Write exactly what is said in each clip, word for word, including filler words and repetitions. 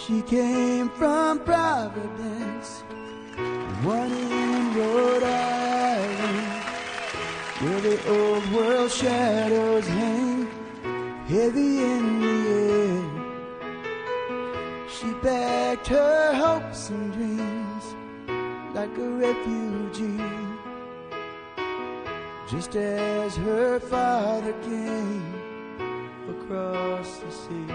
She came from Providence, one in Rhode Island, where the old world shadows hang heavy in the air. She packed her hopes and dreams like a refugee, just as her father came across the sea.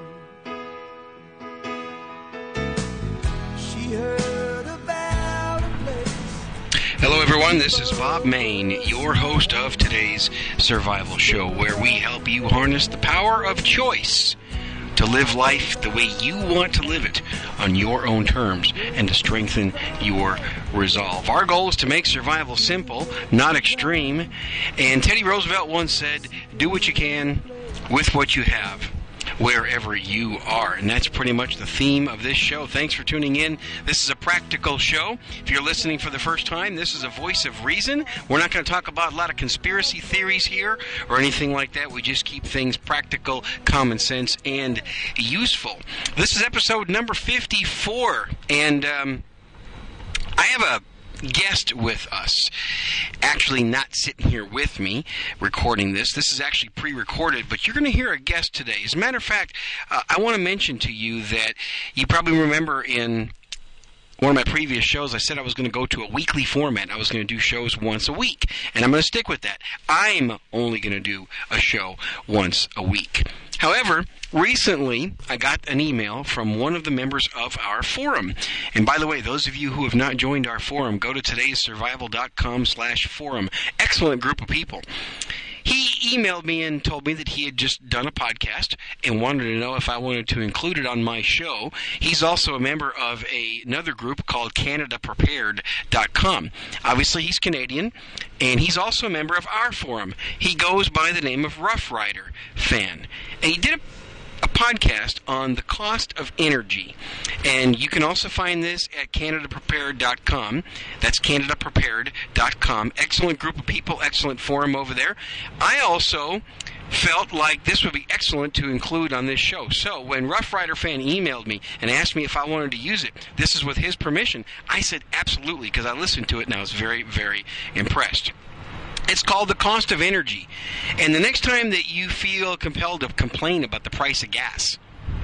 She heard about a place. Hello everyone, this is Bob Main, your host of today's Survival Show, where we help you harness the power of choice to live life the way you want to live it on your own terms and to strengthen your resolve. Our goal is to make survival simple, not extreme. And Teddy Roosevelt once said, do what you can with what you have, wherever you are. And that's pretty much the theme of this show. Thanks for tuning in. This is a practical show. If you're listening for the first time, this is a voice of reason. We're not going to talk about a lot of conspiracy theories here or anything like that. We just keep things practical, common sense, and useful. This is episode number fifty-four, and um, I have a guest with us, actually not sitting here with me recording this. This is actually pre-recorded, but you're going to hear a guest today. As a matter of fact, uh, I want to mention to you that you probably remember in one of my previous shows, I said I was going to go to a weekly format. I was going to do shows once a week, and I'm going to stick with that. I'm only going to do a show once a week. However, recently, I got an email from one of the members of our forum. And by the way, those of you who have not joined our forum, go to todayssurvival.com slash forum. Excellent group of people. He emailed me and told me that he had just done a podcast and wanted to know if I wanted to include it on my show. He's also a member of a, another group called Canada Prepared dot com. Obviously, he's Canadian, and he's also a member of our forum. He goes by the name of Rough Rider Fan. And he did a a podcast on the cost of energy. And you can also find this at Canada Prepared dot com. That's Canada Prepared dot com. Excellent group of people, excellent forum over there. I also felt like this would be excellent to include on this show. So when Rough Rider Fan emailed me and asked me if I wanted to use it, this is with his permission, I said absolutely, because I listened to it and I was very, very impressed. It's called The Cost of Energy. And the next time that you feel compelled to complain about the price of gas,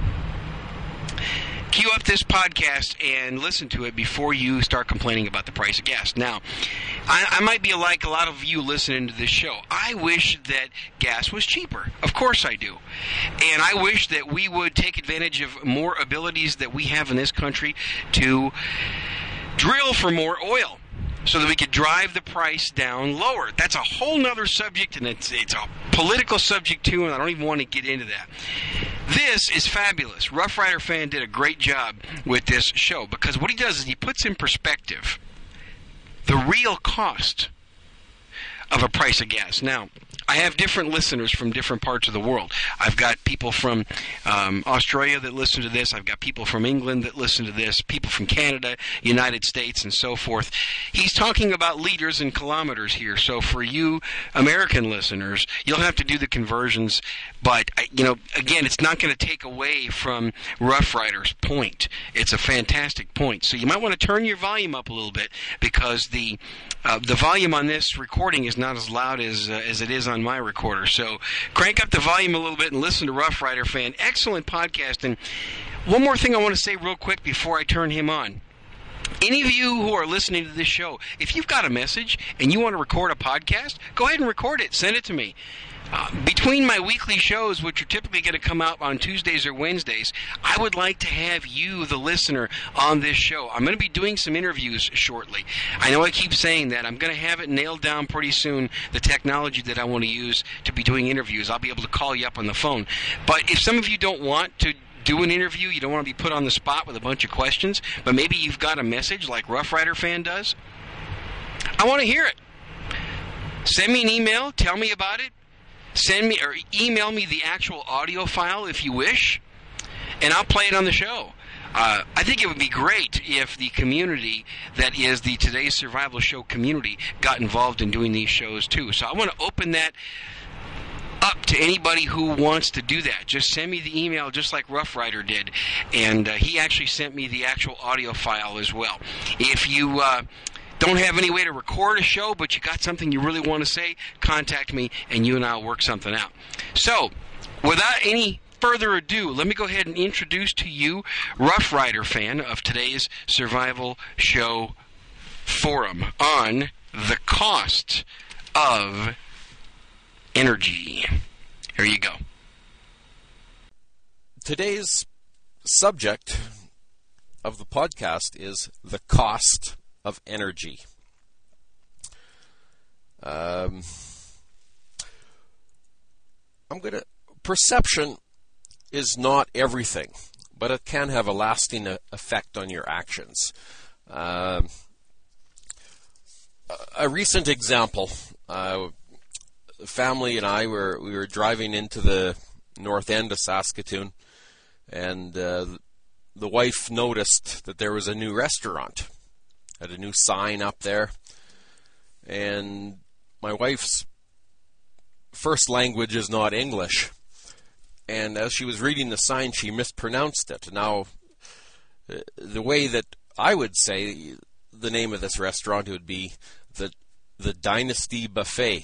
cue up this podcast and listen to it before you start complaining about the price of gas. Now, I, I might be like a lot of you listening to this show. I wish that gas was cheaper. Of course I do. And I wish that we would take advantage of more abilities that we have in this country to drill for more oil, so that we could drive the price down lower. That's a whole nother subject, and it's it's a political subject too, and I don't even want to get into that. This is fabulous. Rough Rider Fan did a great job with this show, because what he does is he puts in perspective the real cost of a price of gas. Now, I have different listeners from different parts of the world. I've got people from um, Australia that listen to this. I've got people from England that listen to this, people from Canada, United States, and so forth. He's talking about liters and kilometers here. So for you American listeners, you'll have to do the conversions. But, you know, again, it's not going to take away from Rough Rider's point. It's a fantastic point. So you might want to turn your volume up a little bit, because the uh, the volume on this recording is not as loud as uh, as it is on my recorder. So crank up the volume a little bit and listen to Rough Rider Fan. Excellent podcast. And one more thing I want to say real quick before I turn him on. Any of you who are listening to this show, if you've got a message and you want to record a podcast, go ahead and record it. Send it to me. Uh, between my weekly shows, which are typically going to come out on Tuesdays or Wednesdays, I would like to have you, the listener, on this show. I'm going to be doing some interviews shortly. I know I keep saying that. I'm going to have it nailed down pretty soon, the technology that I want to use to be doing interviews. I'll be able to call you up on the phone. But if some of you don't want to do an interview, you don't want to be put on the spot with a bunch of questions, but maybe you've got a message like Rough Rider Fan does, I want to hear it. Send me an email. Tell me about it. Send me or email me the actual audio file if you wish, and I'll play it on the show. Uh, I think it would be great if the community that is the Today's Survival Show community got involved in doing these shows too. So I want to open that up to anybody who wants to do that. Just send me the email just like Rough Rider did. And uh, he actually sent me the actual audio file as well. If you uh, don't have any way to record a show, but you got something you really want to say, contact me and you and I will work something out. So, without any further ado, let me go ahead and introduce to you Rough Rider fan of today's Survival Show forum on the cost of energy. Here you go. Today's subject of the podcast is the cost of energy. Um, I'm going to... Perception is not everything, but it can have a lasting effect on your actions. Um, a recent example, uh, family and I were we were driving into the north end of Saskatoon, and uh, the wife noticed that there was a new restaurant, had a new sign up there, and my wife's first language is not English. And as she was reading the sign, she mispronounced it. Now, the way that I would say the name of this restaurant would be the the Dynasty Buffet.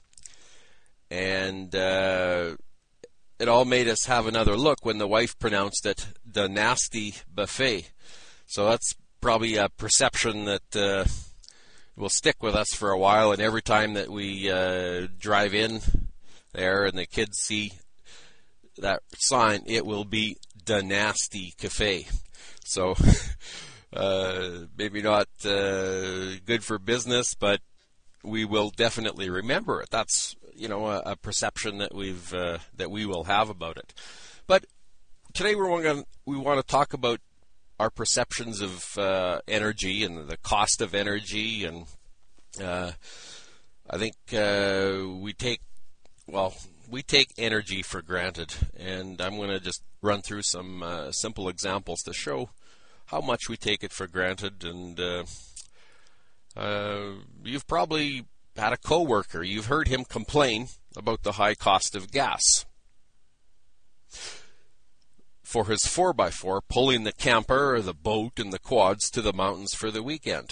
And uh, it all made us have another look when the wife pronounced it the Nasty Buffet. So that's probably a perception that uh, will stick with us for a while. And every time that we uh, drive in there and the kids see that sign, it will be the Nasty Cafe. So uh, maybe not uh, good for business, but we will definitely remember it. That's, you know, a, a perception that we've uh, that we will have about it. But today we're going we want to talk about our perceptions of uh, energy and the cost of energy, and uh, I think uh, we take well. We take energy for granted, and I'm going to just run through some uh, simple examples to show how much we take it for granted. And uh, uh, you've probably had a coworker. You've heard him complain about the high cost of gas for his four by four, pulling the camper or the boat and the quads to the mountains for the weekend.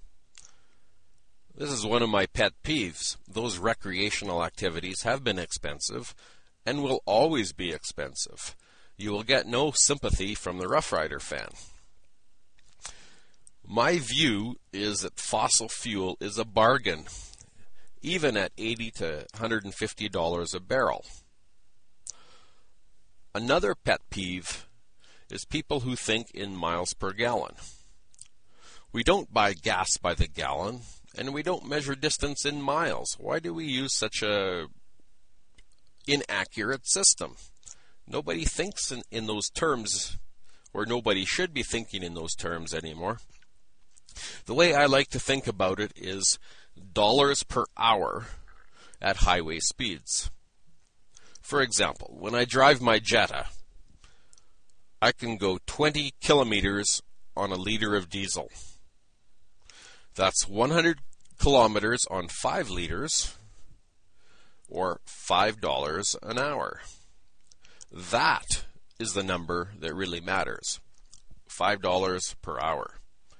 This is one of my pet peeves. Those recreational activities have been expensive and will always be expensive. You will get no sympathy from the Rough Rider fan. My view is that fossil fuel is a bargain, even at eighty to one hundred fifty dollars a barrel. Another pet peeve is people who think in miles per gallon. We don't buy gas by the gallon, and we don't measure distance in miles. Why do we use such a inaccurate system? Nobody thinks in, in those terms, or nobody should be thinking in those terms anymore. The way I like to think about it is dollars per hour at highway speeds. For example, when I drive my Jetta, I can go twenty kilometers on a liter of diesel. That's one hundred kilometers on five liters, or five dollars an hour. That is the number that really matters. five dollars per hour.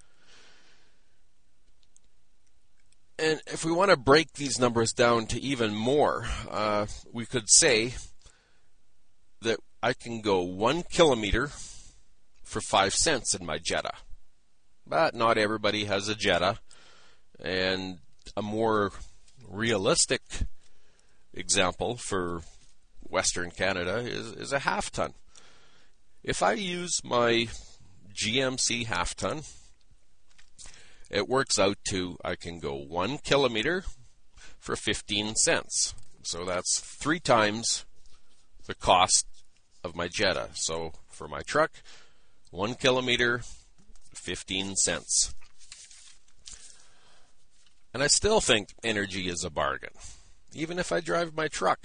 And if we want to break these numbers down to even more, uh, we could say that I can go one kilometer for five cents in my Jetta. But not everybody has a Jetta. And a more realistic example for Western Canada is, is a half ton. If I use my G M C half ton, it works out to I can go one kilometer for fifteen cents. So that's three times the cost of my Jetta. So for my truck, one kilometer, fifteen cents. And I still think energy is a bargain, even if I drive my truck.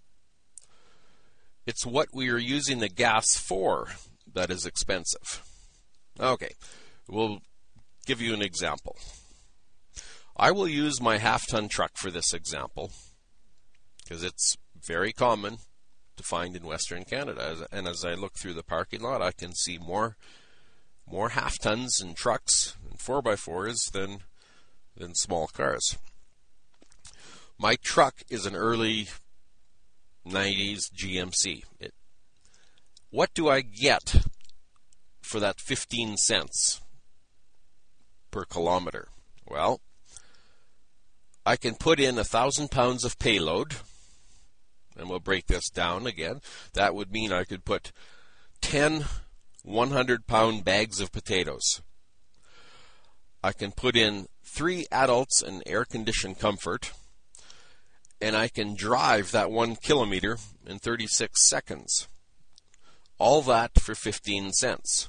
It's what we are using the gas for that is expensive. Okay, we'll give you an example. I will use my half-ton truck for this example, because it's very common to find in Western Canada. And as I look through the parking lot, I can see more more half tons and trucks and four by fours than than small cars. My truck is an early nineties G M C. It, what do I get for that fifteen cents per kilometer? Well, I can put in a thousand pounds of payload, and we'll break this down again. That would mean I could put ten one hundred pound bags of potatoes. I can put in three adults in air-conditioned comfort, and I can drive that one kilometer in thirty-six seconds. All that for fifteen cents.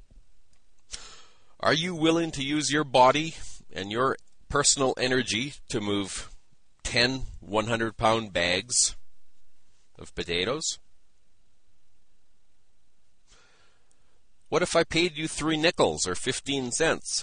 Are you willing to use your body and your personal energy to move ten one hundred pound bags of potatoes? What if I paid you three nickels or fifteen cents?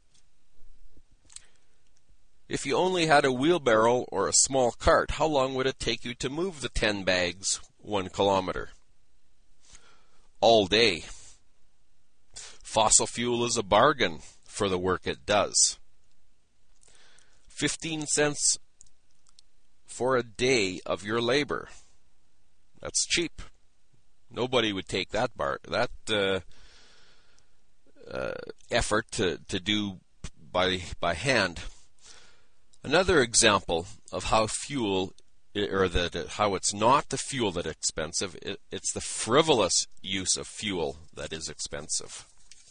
If you only had a wheelbarrow or a small cart, how long would it take you to move the ten bags one kilometer? All day. Fossil fuel is a bargain for the work it does. fifteen cents for a day of your labor. That's cheap. Nobody would take that bar that uh, uh, effort to, to do by by hand. Another example of how fuel, or that how it's not the fuel that is expensive, it, it's the frivolous use of fuel that is expensive.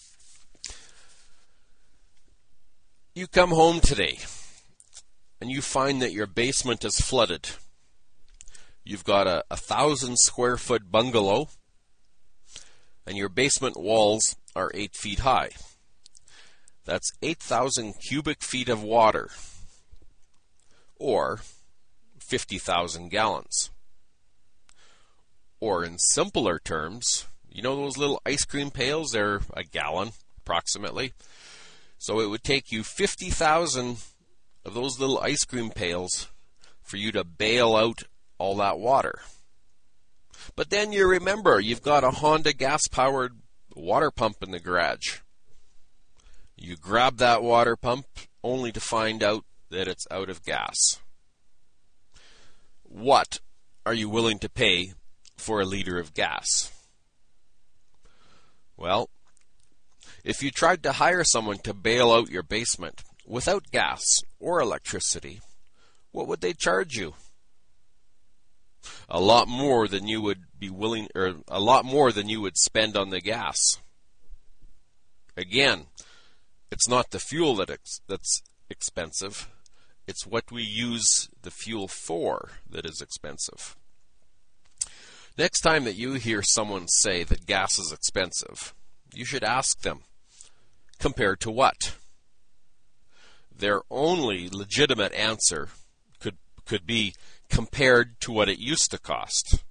You come home today and you find that your basement is flooded. You've got a, a thousand square foot bungalow and your basement walls are eight feet high. That's eight thousand cubic feet of water, or fifty thousand gallons. Or in simpler terms, you know those little ice cream pails? They're a gallon approximately. So it would take you fifty thousand of those little ice cream pails for you to bail out all that water. But then you remember you've got a Honda gas-powered water pump in the garage. You grab that water pump only to find out that it's out of gas. What are you willing to pay for a liter of gas? Well, if you tried to hire someone to bail out your basement without gas or electricity, what would they charge you? A lot more than you would be willing, or a lot more than you would spend on the gas. Again, it's not the fuel that ex- that's expensive. It's what we use the fuel for that is expensive. Next time that you hear someone say that gas is expensive, you should ask them, compared to what? Their only legitimate answer could could be compared to what it used to cost.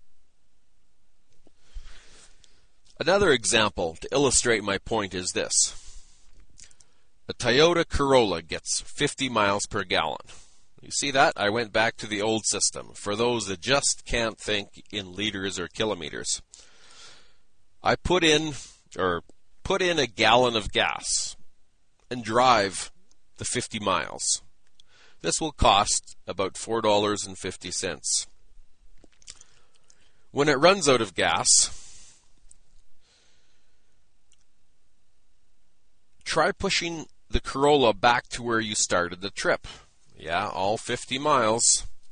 Another example to illustrate my point is this. A Toyota Corolla gets fifty miles per gallon. You see that? I went back to the old system for those that just can't think in liters or kilometers. I put in or put in a gallon of gas and drive the fifty miles. This will cost about four dollars and fifty cents. When it runs out of gas, try pushing the Corolla back to where you started the trip. Yeah, all fifty miles.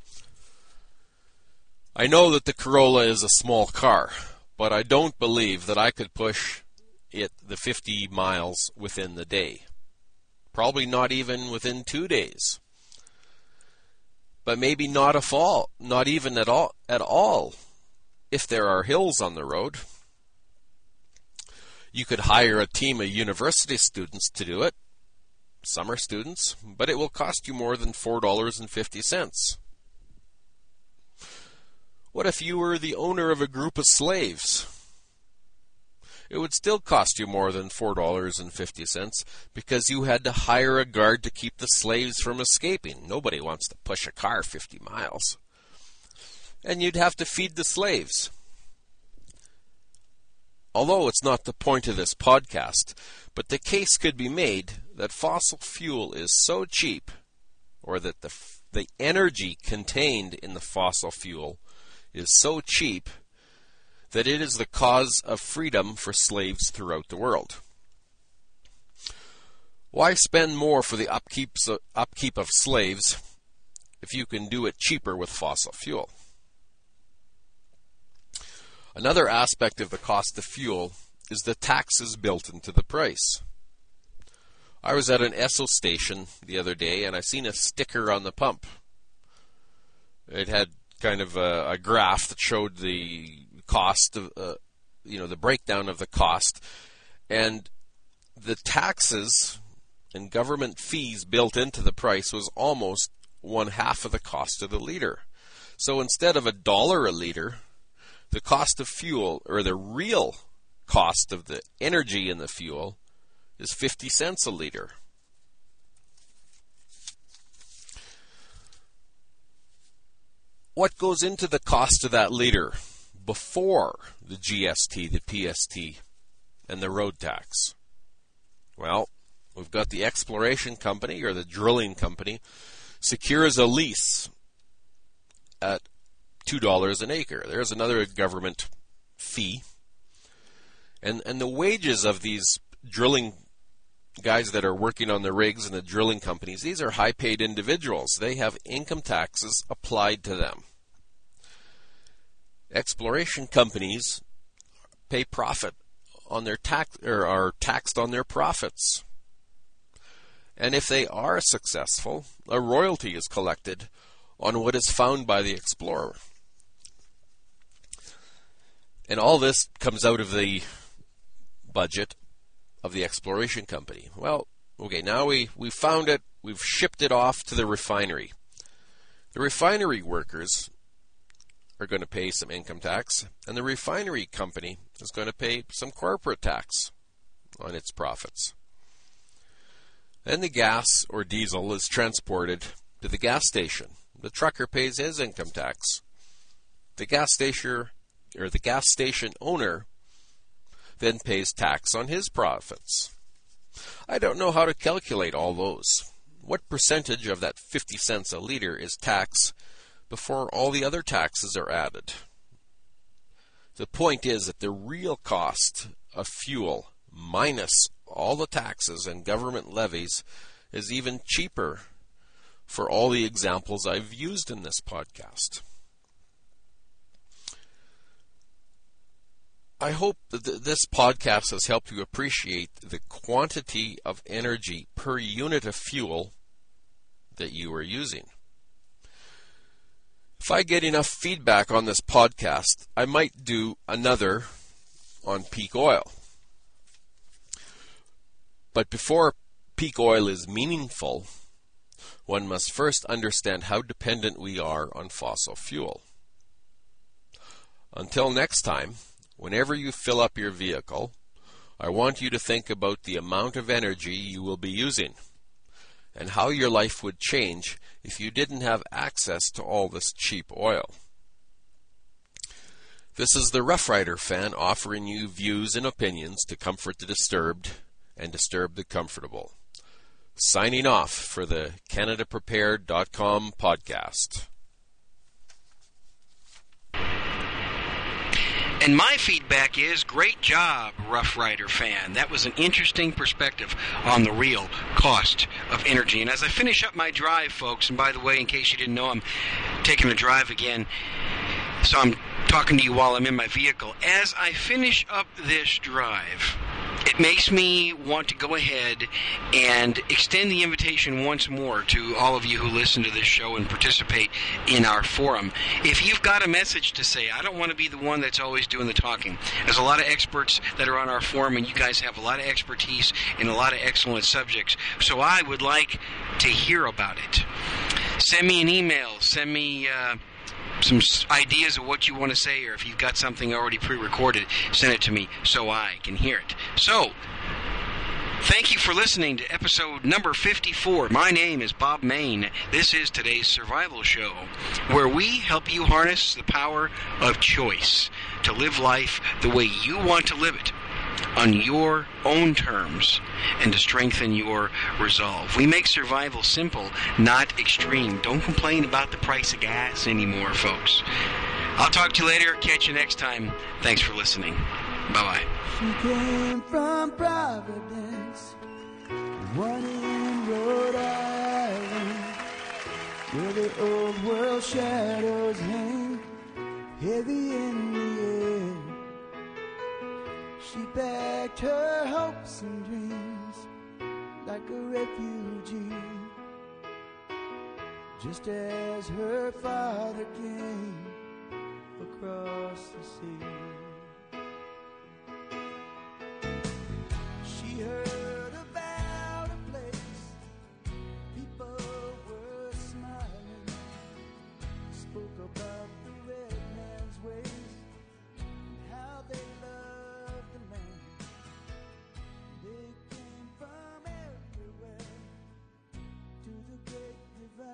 I know that the Corolla is a small car, but I don't believe that I could push it the fifty miles within the day. Probably not even within two days. But maybe not a fall, not even at all, at all, if there are hills on the road. You could hire a team of university students to do it, summer students, but it will cost you more than four dollars and fifty cents. What if you were the owner of a group of slaves? It would still cost you more than four dollars and fifty cents because you had to hire a guard to keep the slaves from escaping. Nobody wants to push a car fifty miles. and you'd have to feed the slaves. Although it's not the point of this podcast, but the case could be made that fossil fuel is so cheap, or that the the energy contained in the fossil fuel is so cheap, that it is the cause of freedom for slaves throughout the world. Why spend more for the upkeep upkeep of slaves if you can do it cheaper with fossil fuel? Another aspect of the cost of fuel is the taxes built into the price. I was at an Esso station the other day, and I seen a sticker on the pump. It had kind of a, a graph that showed the cost of, uh, you know, the breakdown of the cost, and the taxes and government fees built into the price was almost one half of the cost of the liter. So instead of a dollar a liter, the cost of fuel, or the real cost of the energy in the fuel, is fifty cents a liter. What goes into the cost of that liter before the G S T, the P S T, and the road tax? Well, we've got the exploration company, or the drilling company, secures a lease at two dollars an acre. There's another government fee. And and the wages of these drilling guys that are working on the rigs and the drilling companies, these are high-paid individuals. They have income taxes applied to them. Exploration companies pay profit on their tax, or are taxed on their profits. And if they are successful, a royalty is collected on what is found by the explorer. And all this comes out of the budget of the exploration company. Well, okay, now we, we found it, we've shipped it off to the refinery. The refinery workers are going to pay some income tax, and the refinery company is going to pay some corporate tax on its profits. Then the gas or diesel is transported to the gas station. The trucker pays his income tax. The gas station or the gas station owner then pays tax on his profits. I don't know how to calculate all those. What percentage of that fifty cents a liter is tax before all the other taxes are added? The point is that the real cost of fuel minus all the taxes and government levies is even cheaper for all the examples I've used in this podcast. I hope that this podcast has helped you appreciate the quantity of energy per unit of fuel that you are using. If I get enough feedback on this podcast, I might do another on peak oil. But before peak oil is meaningful, one must first understand how dependent we are on fossil fuel. Until next time, whenever you fill up your vehicle, I want you to think about the amount of energy you will be using and how your life would change if you didn't have access to all this cheap oil. This is the Rough Rider fan offering you views and opinions to comfort the disturbed and disturb the comfortable. Signing off for the Canada Prepared dot com podcast. And my feedback is, great job, Rough Rider fan. That was an interesting perspective on the real cost of energy. And as I finish up my drive, folks, and by the way, in case you didn't know, I'm taking a drive again, so I'm talking to you while I'm in my vehicle. As I finish up this drive, it makes me want to go ahead and extend the invitation once more to all of you who listen to this show and participate in our forum. If you've got a message to say, I don't want to be the one that's always doing the talking. There's a lot of experts that are on our forum, and you guys have a lot of expertise in a lot of excellent subjects, so I would like to hear about it. Send me an email. Send me Uh, some ideas of what you want to say, or if you've got something already pre-recorded, send it to me so I can hear it. So, Thank you for listening to episode number fifty-four. My name is Bob Main. This is today's Survival Show, where we help you harness the power of choice to live life the way you want to live it, on your own terms, and to strengthen your resolve. We make survival simple, not extreme. Don't complain about the price of gas anymore, folks. I'll talk to you later. Catch you next time. Thanks for listening. Bye-bye. She came from Providence, one in Rhode Island, where the old world shadows hang heavy in the air. She packed her hopes and dreams like a refugee, just as her father came across the sea. She heard about a place people were smiling, spoke about